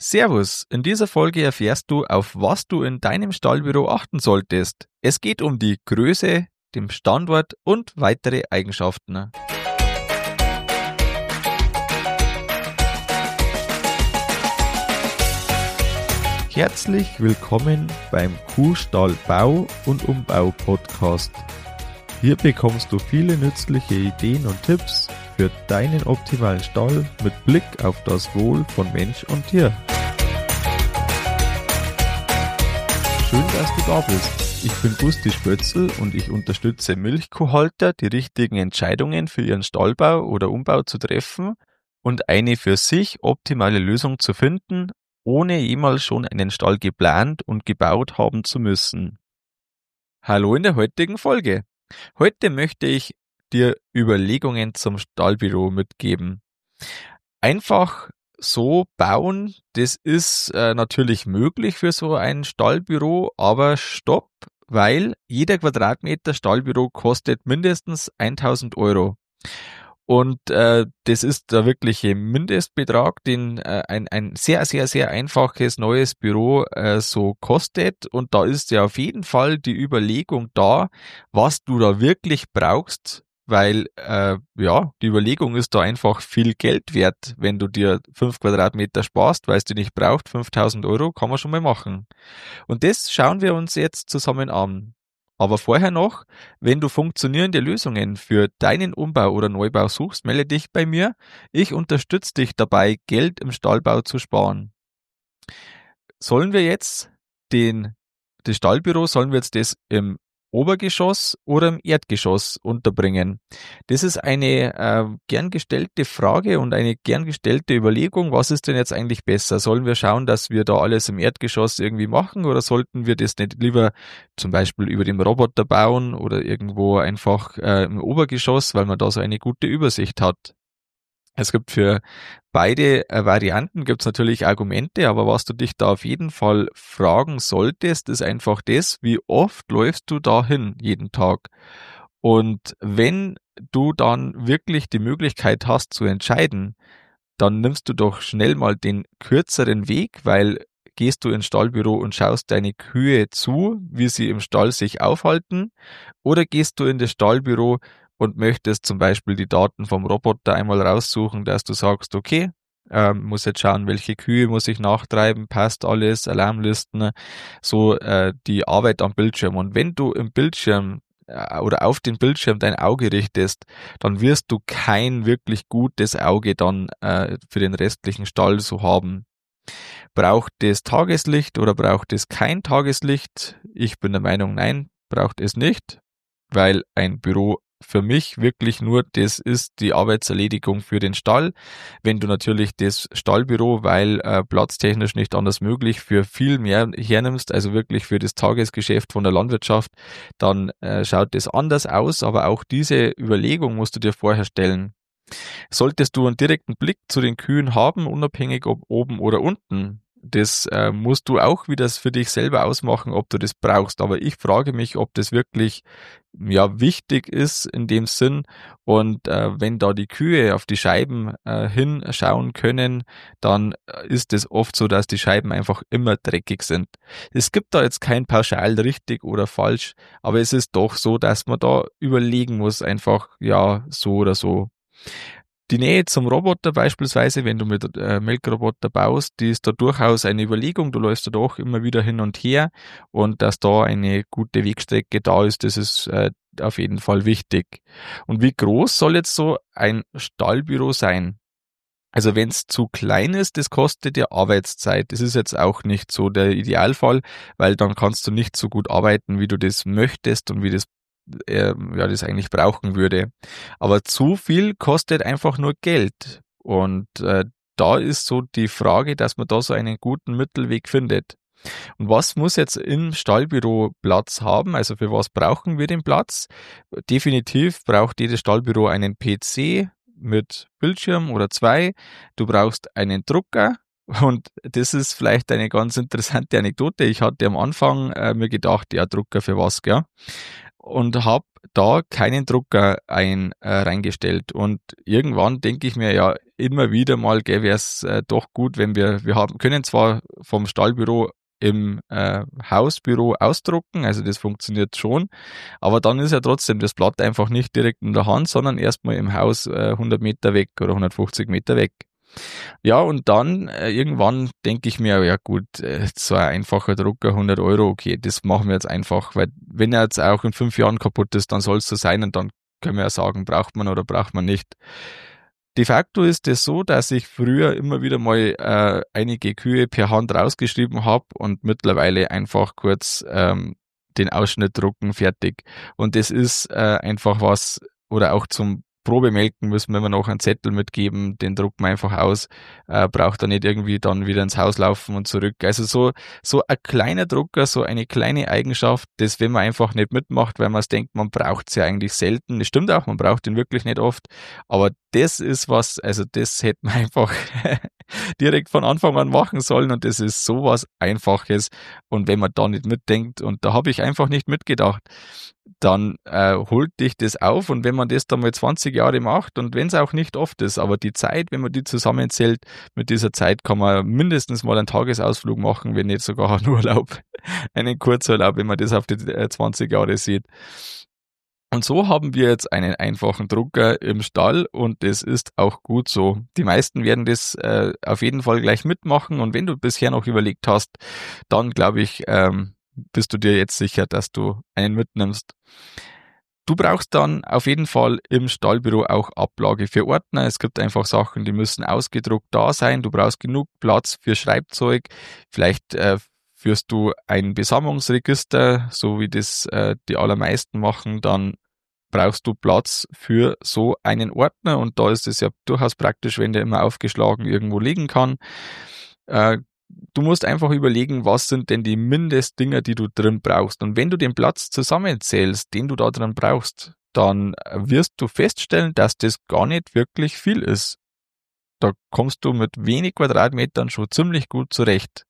Servus, in dieser Folge erfährst du, auf was du in deinem Stallbüro achten solltest. Es geht um die Größe, den Standort und weitere Eigenschaften. Herzlich willkommen beim Kuhstall Bau- und Umbau-Podcast. Hier bekommst du viele nützliche Ideen und Tipps für deinen optimalen Stall mit Blick auf das Wohl von Mensch und Tier. Schön, dass du da bist. Ich bin Gusti Spötzl und ich unterstütze Milchkuhhalter, die richtigen Entscheidungen für ihren Stallbau oder Umbau zu treffen und eine für sich optimale Lösung zu finden, ohne jemals schon einen Stall geplant und gebaut haben zu müssen. Hallo in der heutigen Folge. Heute möchte ich dir Überlegungen zum Stallbüro mitgeben. Einfach so bauen, das ist natürlich möglich für so ein Stallbüro, aber stopp, weil jeder Quadratmeter Stallbüro kostet mindestens 1.000 Euro. Und das ist der wirkliche Mindestbetrag, den ein sehr, sehr, sehr einfaches neues Büro so kostet. Und da ist ja auf jeden Fall die Überlegung da, was du da wirklich brauchst, weil die Überlegung ist da einfach viel Geld wert, wenn du dir 5 Quadratmeter sparst, weil es die nicht braucht. 5.000 Euro kann man schon mal machen. Und das schauen wir uns jetzt zusammen an. Aber vorher noch, wenn du funktionierende Lösungen für deinen Umbau oder Neubau suchst, melde dich bei mir. Ich unterstütze dich dabei, Geld im Stallbau zu sparen. Sollen wir jetzt das Stallbüro, sollen wir jetzt das im Obergeschoss oder im Erdgeschoss unterbringen? Das ist eine gern gestellte Frage und eine gern gestellte Überlegung. Was ist denn jetzt eigentlich besser? Sollen wir schauen, dass wir da alles im Erdgeschoss irgendwie machen oder sollten wir das nicht lieber zum Beispiel über dem Roboter bauen oder irgendwo einfach im Obergeschoss, weil man da so eine gute Übersicht hat? Es gibt für beide Varianten gibt's natürlich Argumente, aber was du dich da auf jeden Fall fragen solltest, ist einfach das, wie oft läufst du dahin jeden Tag? Und wenn du dann wirklich die Möglichkeit hast zu entscheiden, dann nimmst du doch schnell mal den kürzeren Weg, weil gehst du ins Stallbüro und schaust deine Kühe zu, wie sie im Stall sich aufhalten, oder gehst du in das Stallbüro und möchtest zum Beispiel die Daten vom Roboter einmal raussuchen, dass du sagst, okay, muss jetzt schauen, welche Kühe muss ich nachtreiben, passt alles, Alarmlisten, so die Arbeit am Bildschirm. Und wenn du im Bildschirm oder auf den Bildschirm dein Auge richtest, dann wirst du kein wirklich gutes Auge dann für den restlichen Stall so haben. Braucht es Tageslicht oder braucht es kein Tageslicht? Ich bin der Meinung, nein, braucht es nicht, weil ein Büro für mich wirklich nur, das ist die Arbeitserledigung für den Stall. Wenn du natürlich das Stallbüro, weil platztechnisch nicht anders möglich, für viel mehr hernimmst, also wirklich für das Tagesgeschäft von der Landwirtschaft, dann schaut das anders aus, aber auch diese Überlegung musst du dir vorher stellen. Solltest du einen direkten Blick zu den Kühen haben, unabhängig ob oben oder unten, das musst du auch wieder für dich selber ausmachen, ob du das brauchst. Aber ich frage mich, ob das wirklich wichtig ist in dem Sinn. Und wenn da die Kühe auf die Scheiben hinschauen können, dann ist es oft so, dass die Scheiben einfach immer dreckig sind. Es gibt da jetzt kein pauschal richtig oder falsch, aber es ist doch so, dass man da überlegen muss, einfach so oder so. Die Nähe zum Roboter beispielsweise, wenn du mit Melkroboter baust, die ist da durchaus eine Überlegung. Du läufst da doch immer wieder hin und her und dass da eine gute Wegstrecke da ist, das ist auf jeden Fall wichtig. Und wie groß soll jetzt so ein Stallbüro sein? Also wenn es zu klein ist, das kostet ja Arbeitszeit. Das ist jetzt auch nicht so der Idealfall, weil dann kannst du nicht so gut arbeiten, wie du das möchtest und wie das das eigentlich brauchen würde. Aber zu viel kostet einfach nur Geld. Und da ist so die Frage, dass man da so einen guten Mittelweg findet. Und was muss jetzt im Stallbüro Platz haben? Also für was brauchen wir den Platz? Definitiv braucht jedes Stallbüro einen PC mit Bildschirm oder 2. Du brauchst einen Drucker. Und das ist vielleicht eine ganz interessante Anekdote. Ich hatte am Anfang mir gedacht, Drucker für was, gell? und habe da keinen Drucker reingestellt. Und irgendwann denke ich mir ja immer wieder mal, wäre es doch gut, wenn wir können zwar vom Stallbüro im Hausbüro ausdrucken, also das funktioniert schon, aber dann ist ja trotzdem das Blatt einfach nicht direkt in der Hand, sondern erstmal im Haus 100 Meter weg oder 150 Meter weg. Ja, und dann irgendwann denke ich mir, ja gut, so ein einfacher Drucker, 100 Euro, okay, das machen wir jetzt einfach, weil wenn er jetzt auch in 5 Jahren kaputt ist, dann soll es so sein und dann können wir ja sagen, braucht man oder braucht man nicht. De facto ist es so, dass ich früher immer wieder mal einige Kühe per Hand rausgeschrieben habe und mittlerweile einfach kurz den Ausschnitt drucken, fertig. Und das ist einfach was, oder auch zum Probemelken müssen wir immer noch einen Zettel mitgeben, den drucken wir einfach aus, braucht er nicht irgendwie dann wieder ins Haus laufen und zurück. Also so ein kleiner Drucker, so eine kleine Eigenschaft, das wenn man einfach nicht mitmacht, weil man es denkt, man braucht es ja eigentlich selten. Das stimmt auch, man braucht ihn wirklich nicht oft, aber das ist was, also das hätte man einfach direkt von Anfang an machen sollen und das ist sowas Einfaches und wenn man da nicht mitdenkt und da habe ich einfach nicht mitgedacht, dann holt dich das auf und wenn man das dann mal 20 Jahre macht und wenn es auch nicht oft ist, aber die Zeit, wenn man die zusammenzählt, mit dieser Zeit kann man mindestens mal einen Tagesausflug machen, wenn nicht sogar einen Urlaub, einen Kurzurlaub, wenn man das auf die 20 Jahre sieht. Und so haben wir jetzt einen einfachen Drucker im Stall und das ist auch gut so. Die meisten werden das auf jeden Fall gleich mitmachen und wenn du bisher noch überlegt hast, dann glaube ich, bist du dir jetzt sicher, dass du einen mitnimmst. Du brauchst dann auf jeden Fall im Stallbüro auch Ablage für Ordner. Es gibt einfach Sachen, die müssen ausgedruckt da sein. Du brauchst genug Platz für Schreibzeug. Vielleicht führst du ein Besammlungsregister, so wie das die allermeisten machen, dann brauchst du Platz für so einen Ordner und da ist es ja durchaus praktisch, wenn der immer aufgeschlagen irgendwo liegen kann. Du musst einfach überlegen, was sind denn die Mindestdinger, die du drin brauchst. Und wenn du den Platz zusammenzählst, den du da drin brauchst, dann wirst du feststellen, dass das gar nicht wirklich viel ist. Da kommst du mit wenig Quadratmetern schon ziemlich gut zurecht.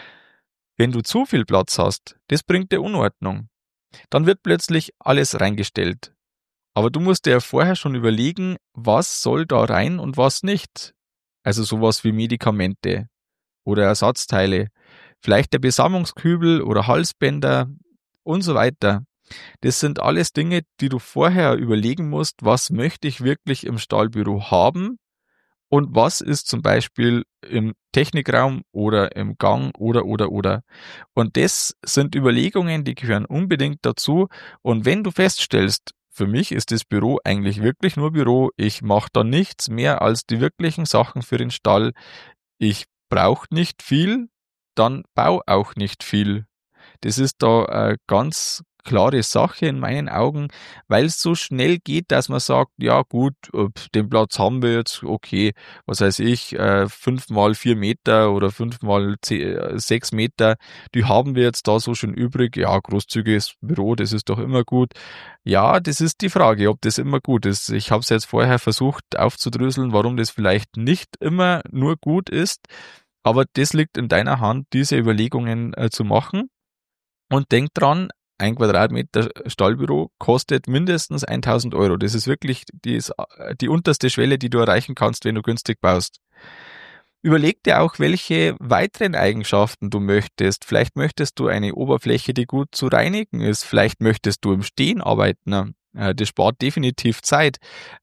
Wenn du zu viel Platz hast, das bringt dir Unordnung. Dann wird plötzlich alles reingestellt. Aber du musst dir ja vorher schon überlegen, was soll da rein und was nicht. Also sowas wie Medikamente oder Ersatzteile, vielleicht der Besammlungskübel oder Halsbänder und so weiter. Das sind alles Dinge, die du vorher überlegen musst, was möchte ich wirklich im Stallbüro haben und was ist zum Beispiel im Technikraum oder im Gang oder. Und das sind Überlegungen, die gehören unbedingt dazu. Und wenn du feststellst, für mich ist das Büro eigentlich wirklich nur Büro, ich mache da nichts mehr als die wirklichen Sachen für den Stall, ich brauche nicht viel, dann bau auch nicht viel. Das ist da eine ganz klare Sache in meinen Augen, weil es so schnell geht, dass man sagt, ja gut, den Platz haben wir jetzt, okay, was weiß ich, 5 mal 4 Meter oder 5 mal 6 Meter, die haben wir jetzt da so schön übrig. Ja, großzügiges Büro, das ist doch immer gut. Ja, das ist die Frage, ob das immer gut ist. Ich habe es jetzt vorher versucht aufzudröseln, warum das vielleicht nicht immer nur gut ist, aber das liegt in deiner Hand, diese Überlegungen zu machen. Und denk dran, ein Quadratmeter Stallbüro kostet mindestens 1.000 Euro. Das ist wirklich die unterste Schwelle, die du erreichen kannst, wenn du günstig baust. Überleg dir auch, welche weiteren Eigenschaften du möchtest. Vielleicht möchtest du eine Oberfläche, die gut zu reinigen ist. Vielleicht möchtest du im Stehen arbeiten. Das spart definitiv Zeit.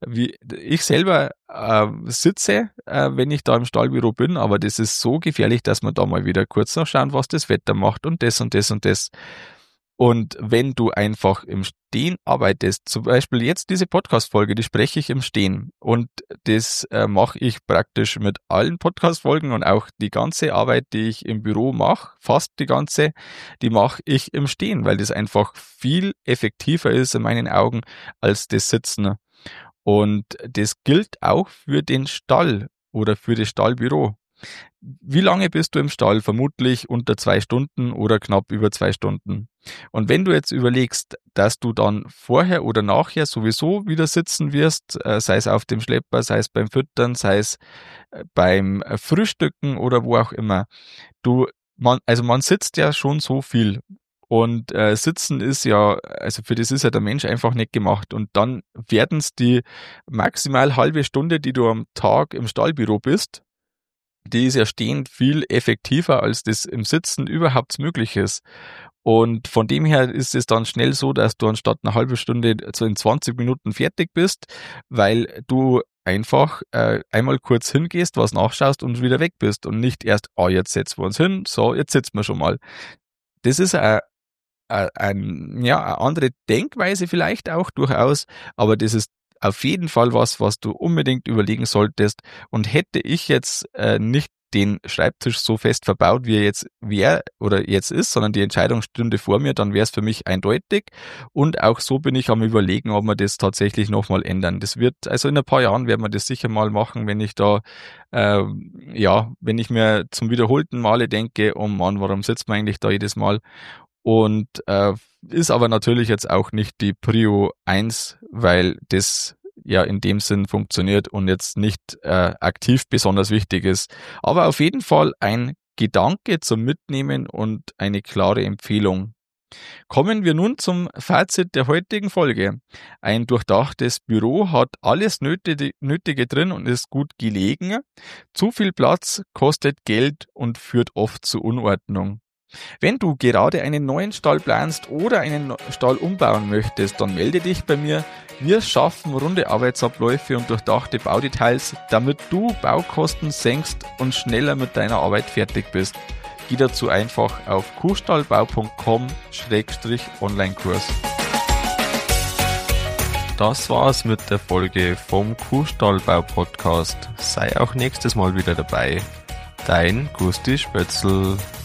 Ich selber sitze, wenn ich da im Stallbüro bin, aber das ist so gefährlich, dass man da mal wieder kurz noch schauen, was das Wetter macht und das und das und das. Und wenn du einfach im Stehen arbeitest, zum Beispiel jetzt diese Podcast-Folge, die spreche ich im Stehen und das mache ich praktisch mit allen Podcast-Folgen und auch die ganze Arbeit, die ich im Büro mache, fast die ganze, die mache ich im Stehen, weil das einfach viel effektiver ist in meinen Augen als das Sitzen. Und das gilt auch für den Stall oder für das Stallbüro. Wie lange bist du im Stall? Vermutlich unter 2 Stunden oder knapp über 2 Stunden. Und wenn du jetzt überlegst, dass du dann vorher oder nachher sowieso wieder sitzen wirst, sei es auf dem Schlepper, sei es beim Füttern, sei es beim Frühstücken oder wo auch immer, man sitzt ja schon so viel. Und Sitzen ist ja, also für das ist ja der Mensch einfach nicht gemacht. Und dann werden es die maximal halbe Stunde, die du am Tag im Stallbüro bist, die ist ja stehend viel effektiver, als das im Sitzen überhaupt möglich ist. Und von dem her ist es dann schnell so, dass du anstatt eine halbe Stunde so in 20 Minuten fertig bist, weil du einfach einmal kurz hingehst, was nachschaust und wieder weg bist und nicht erst, jetzt setzen wir uns hin, so, jetzt sitzen wir schon mal. Das ist eine andere Denkweise vielleicht auch durchaus, aber das ist auf jeden Fall was du unbedingt überlegen solltest. Und hätte ich jetzt nicht den Schreibtisch so fest verbaut, wie er jetzt wäre oder jetzt ist, sondern die Entscheidung stünde vor mir, dann wäre es für mich eindeutig. Und auch so bin ich am Überlegen, ob wir das tatsächlich nochmal ändern. Das wird, also in ein paar Jahren werden wir das sicher mal machen, wenn ich da, wenn ich mir zum wiederholten Male denke, oh Mann, warum sitzt man eigentlich da jedes Mal? Und ist aber natürlich jetzt auch nicht die Prio 1, weil das ja in dem Sinn funktioniert und jetzt nicht aktiv besonders wichtig ist. Aber auf jeden Fall ein Gedanke zum Mitnehmen und eine klare Empfehlung. Kommen wir nun zum Fazit der heutigen Folge. Ein durchdachtes Büro hat alles Nötige drin und ist gut gelegen. Zu viel Platz kostet Geld und führt oft zu Unordnung. Wenn du gerade einen neuen Stall planst oder einen Stall umbauen möchtest, dann melde dich bei mir. Wir schaffen runde Arbeitsabläufe und durchdachte Baudetails, damit du Baukosten senkst und schneller mit deiner Arbeit fertig bist. Geh dazu einfach auf kuhstallbau.com/Onlinekurs. Das war's mit der Folge vom Kuhstallbau Podcast. Sei auch nächstes Mal wieder dabei. Dein Gusti Spötzl.